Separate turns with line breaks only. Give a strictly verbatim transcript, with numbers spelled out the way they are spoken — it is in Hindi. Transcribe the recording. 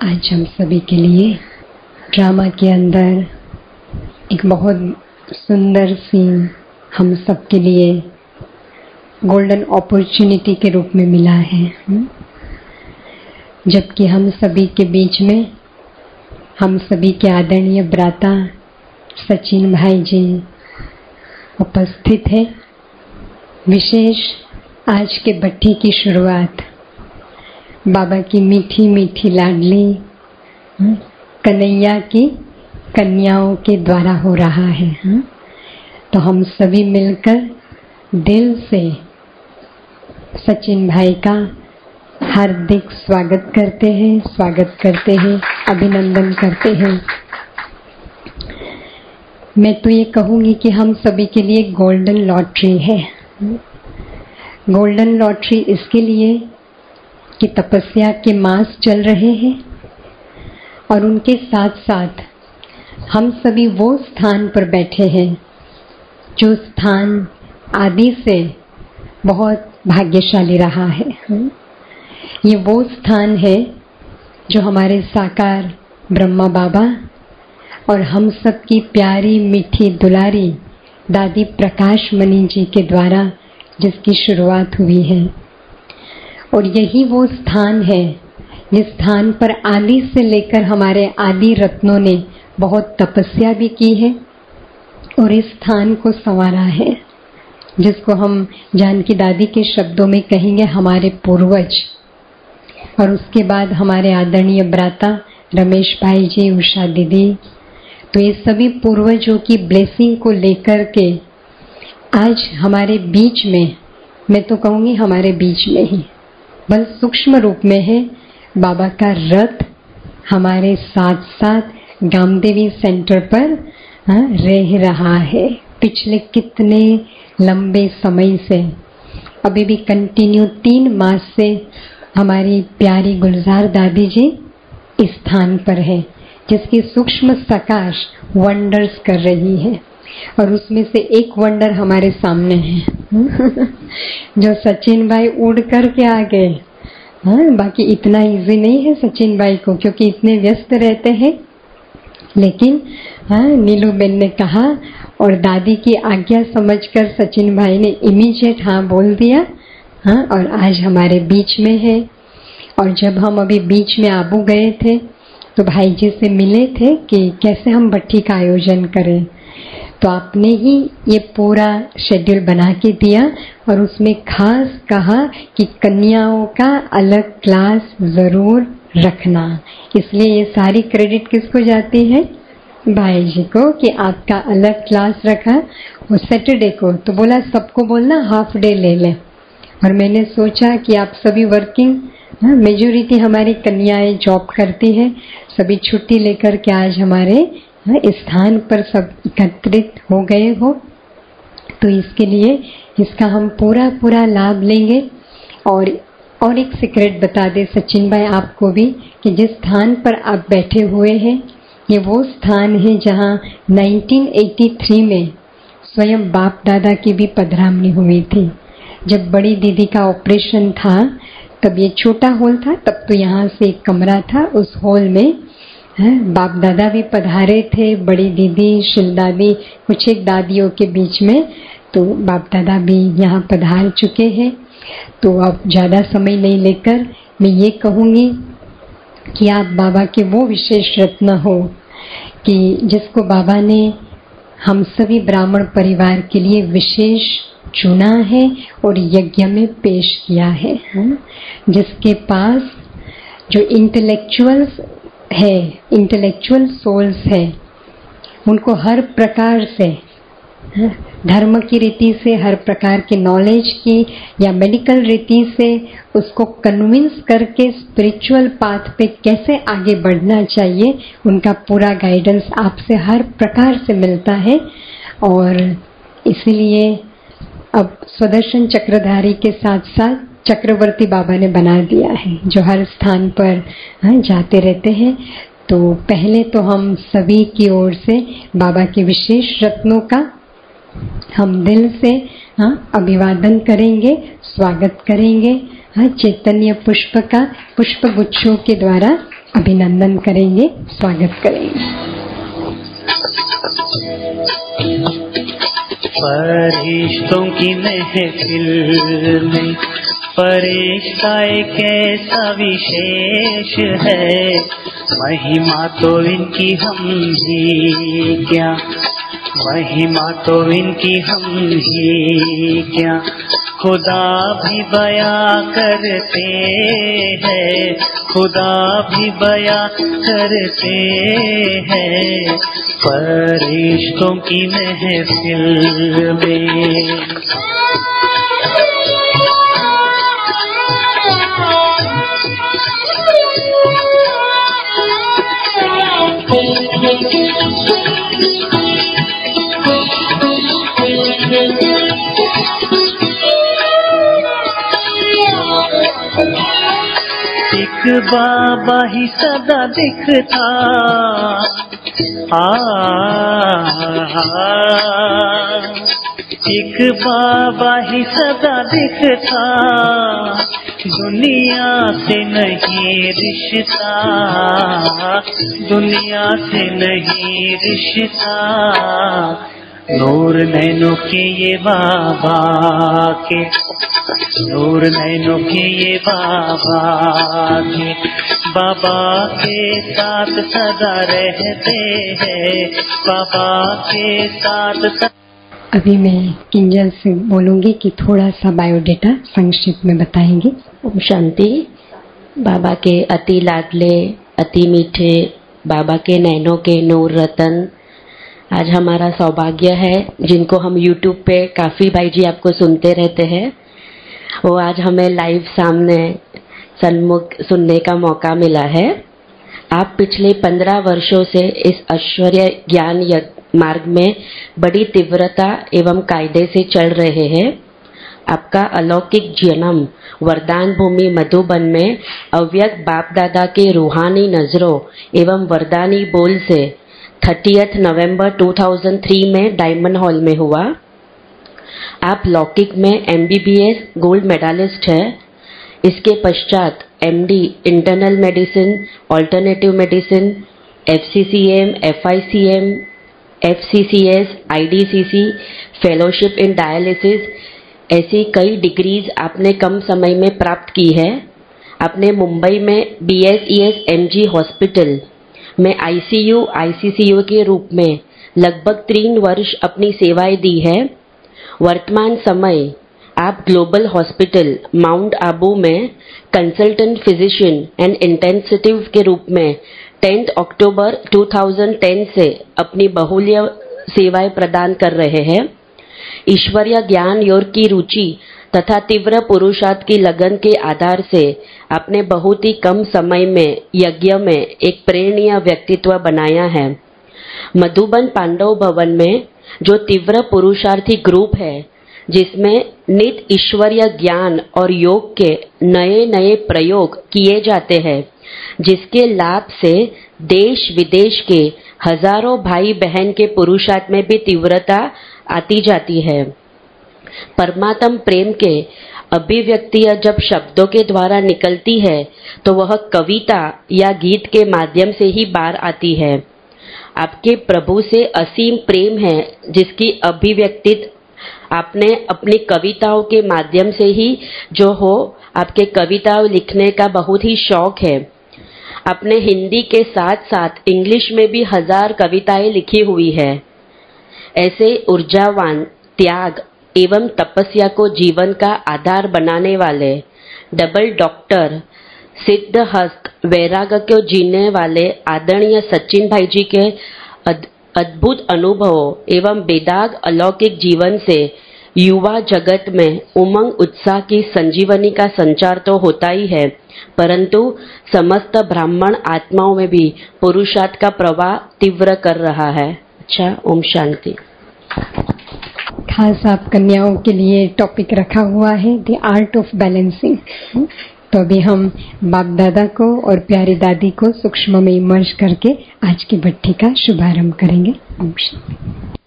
आज हम सभी के लिए ड्रामा के अंदर एक बहुत सुंदर सीन हम सब के लिए गोल्डन अपॉर्चुनिटी के रूप में मिला है, जबकि हम सभी के बीच में हम सभी के आदरणीय भ्राता सचिन भाई जी उपस्थित है। विशेष आज के भट्टी की शुरुआत बाबा की मीठी मीठी लाडली कन्हैया की कन्याओं के द्वारा हो रहा है। तो हम सभी मिलकर दिल से सचिन भाई का हार्दिक स्वागत करते हैं स्वागत करते हैं अभिनंदन करते हैं। मैं तो ये कहूंगी कि हम सभी के लिए गोल्डन लॉटरी है। गोल्डन लॉटरी इसके लिए कि तपस्या के मास चल रहे हैं और उनके साथ साथ हम सभी वो स्थान पर बैठे हैं जो स्थान आदि से बहुत भाग्यशाली रहा है। ये वो स्थान है जो हमारे साकार ब्रह्मा बाबा और हम सब की प्यारी मीठी दुलारी दादी प्रकाश मणि जी के द्वारा जिसकी शुरुआत हुई है। और यही वो स्थान है जिस स्थान पर आदि से लेकर हमारे आदि रत्नों ने बहुत तपस्या भी की है और इस स्थान को संवारा है, जिसको हम जानकी दादी के शब्दों में कहेंगे हमारे पूर्वज। और उसके बाद हमारे आदरणीय भ्राता रमेश भाई जी, उषा दीदी, तो ये सभी पूर्वजों की ब्लेसिंग को लेकर के आज हमारे बीच में, मैं तो कहूंगी हमारे बीच में ही बल सूक्ष्म रूप में है बाबा का रथ हमारे साथ साथ गामदेवी सेंटर पर रह रहा है। पिछले कितने लंबे समय से अभी भी कंटिन्यू तीन मास से हमारी प्यारी गुलजार दादी जी इस स्थान पर है, जिसकी सूक्ष्म प्रकाश वंडर्स कर रही है। और उसमें से एक वंडर हमारे सामने है जो सचिन भाई उड़ करके आ गए। हाँ, बाकी इतना इजी नहीं है सचिन भाई को, क्योंकि इतने व्यस्त रहते हैं। लेकिन हाँ, नीलू बेन ने कहा और दादी की आज्ञा समझकर सचिन भाई ने इमीडिएट हाँ बोल दिया। हाँ, और आज हमारे बीच में है। और जब हम अभी बीच में आबू गए थे तो भाई जी से मिले थे कि कैसे हम भट्टी का आयोजन करें, तो आपने ही ये पूरा शेड्यूल बना के दिया और उसमें खास कहा कि कन्याओं का अलग क्लास जरूर रखना। इसलिए ये सारी क्रेडिट किसको जाती है? भाई जी को, कि आपका अलग क्लास रखा वो सैटरडे को। तो बोला सबको बोलना हाफ डे ले लें। और मैंने सोचा कि आप सभी वर्किंग, मेजोरिटी हमारी कन्याएं जॉब करती है, सभी छुट्टी लेकर के आज हमारे इस स्थान पर सब एकत्रित हो गए हो, तो इसके लिए इसका हम पूरा पूरा लाभ लेंगे। और और एक सीक्रेट बता दे सचिन भाई आपको भी कि जिस स्थान पर आप बैठे हुए हैं ये वो स्थान है जहां नाइनटीन एटी थ्री में स्वयं बाप दादा की भी पधरामनी हुई थी। जब बड़ी दीदी का ऑपरेशन था तब ये छोटा हॉल था, तब तो यहाँ से एक कमरा था, उस हॉल में बाप दादा भी पधारे थे, बड़ी दीदी, शिल दादी, कुछ एक दादियों के बीच में, तो बाप दादा भी यहाँ पधार चुके हैं। तो अब ज्यादा समय नहीं लेकर मैं ये कहूंगी कि आप बाबा के वो विशेष रत्न हो कि जिसको बाबा ने हम सभी ब्राह्मण परिवार के लिए विशेष चुना है और यज्ञ में पेश किया है, जिसके पास जो इंटेलेक्चुअल्स है, इंटेलेक्चुअल सोल्स है, उनको हर प्रकार से धर्म की रीति से, हर प्रकार की नॉलेज की या मेडिकल रीति से उसको कन्विंस करके स्पिरिचुअल पाथ पे कैसे आगे बढ़ना चाहिए, उनका पूरा गाइडेंस आपसे हर प्रकार से मिलता है। और इसलिए अब स्वदर्शन चक्रधारी के साथ साथ चक्रवर्ती बाबा ने बना दिया है, जो हर स्थान पर जाते रहते हैं। तो पहले तो हम सभी की ओर से बाबा के विशेष रत्नों का हम दिल से हाँ अभिवादन करेंगे, स्वागत करेंगे, हाँ चैतन्य पुष्प का पुष्प गुच्छों के द्वारा अभिनंदन करेंगे, स्वागत करेंगे।
फरिश्तों की महफिल में फरिश्ता एक ऐसा विशेष है, महिमा तो इनकी हम ही क्या, महिमा तो इनकी हम ही क्या, खुदा भी बया करते हैं, खुदा भी बया करते हैं, फरिश्तों की महफिल में। एक बाबा ही सदा दिखता, आ, एक बाबा ही सदा दिखता, दुनिया से नहीं रिश्ता, दुनिया से नहीं रिश्ता, नूर नैनों के ये बाबा के, नूर नैनों के ये बाबा के, बाबा के साथ सदा रहते हैं, बाबा के साथ सदा।
अभी मैं किंजल से बोलूंगी कि थोड़ा सा बायोडेटा संक्षिप्त में बताएंगे।
ओम शांति। बाबा के अति लाडले, अति मीठे, बाबा के नैनों के नूर रतन, आज हमारा सौभाग्य है जिनको हम यूट्यूब पे काफी भाई जी आपको सुनते रहते हैं, वो आज हमें लाइव सामने सन्मुख सुनने का मौका मिला है। आप पिछले पंद्रह वर्षों से इस ऐश्वर्य ज्ञान मार्ग में बड़ी तीव्रता एवं कायदे से चल रहे हैं। आपका अलौकिक जन्म वरदान भूमि मधुबन में अव्यक्त बाप दादा के रूहानी नजरों एवं वरदानी बोल से तीस नवंबर दो हज़ार तीन में डायमंड हॉल में हुआ। आप लौकिक में एमबीबीएस गोल्ड मेडलिस्ट है। इसके पश्चात MD internal medicine, alternative medicine, FCCM, FICM, FCCS, IDCC, fellowship in dialysis, ऐसी कई डिग्रीज आपने कम समय में प्राप्त की है। आपने मुंबई में बीएसईएस एमजी हॉस्पिटल में आईसीयू, आईसीसीयू के रूप में लगभग तीन वर्ष अपनी सेवाएं दी है। वर्तमान समय आप ग्लोबल हॉस्पिटल माउंट आबू में कंसल्टेंट फिजिशियन एंड इंटेंसिव के रूप में दस अक्टूबर दो हज़ार दस से अपनी बहुल्य सेवाएं प्रदान कर रहे हैं। ईश्वरीय ज्ञान योग की रुचि तथा तीव्र पुरुषार्थ की लगन के आधार से आपने बहुत ही कम समय में यज्ञ में एक प्रेरणीय व्यक्तित्व बनाया है। मधुबन पांडव भवन में जो तीव्र पुरुषार्थी ग्रुप है, जिसमें नित ईश्वरीय ज्ञान और योग के नए नए प्रयोग किए जाते हैं, जिसके लाभ से देश विदेश के हजारों भाई बहन के पुरुषार्थ में भी तीव्रता आती जाती है। परमात्म प्रेम के अभिव्यक्ति जब शब्दों के द्वारा निकलती है तो वह कविता या गीत के माध्यम से ही बाहर आती है। आपके प्रभु से असीम प्रेम है, जिसकी अभिव्यक्ति आपने अपनी कविताओं के माध्यम से ही जो हो, आपके कविताओं लिखने का बहुत ही शौक है। आपने हिंदी के साथ साथ इंग्लिश में भी हजार कविताएं लिखी हुई है। ऐसे ऊर्जावान, त्याग एवं तपस्या को जीवन का आधार बनाने वाले डबल डॉक्टर, सिद्ध हस्त, वैराग्य को जीने वाले आदरणीय सचिन भाई जी के अद्भुत अनुभवों एवं बेदाग अलौकिक जीवन से युवा जगत में उमंग उत्साह की संजीवनी का संचार तो होता ही है, परंतु समस्त ब्राह्मण आत्माओं में भी पुरुषार्थ का प्रवाह तीव्र कर रहा है। अच्छा, ओम शांति।
खास आप कन्याओं के लिए टॉपिक रखा हुआ है द आर्ट ऑफ बैलेंसिंग। तो अभी हम बाप दादा को और प्यारी दादी को सूक्ष्म में इमर्ज करके आज की भट्टी का शुभारंभ करेंगे। ओम शांति।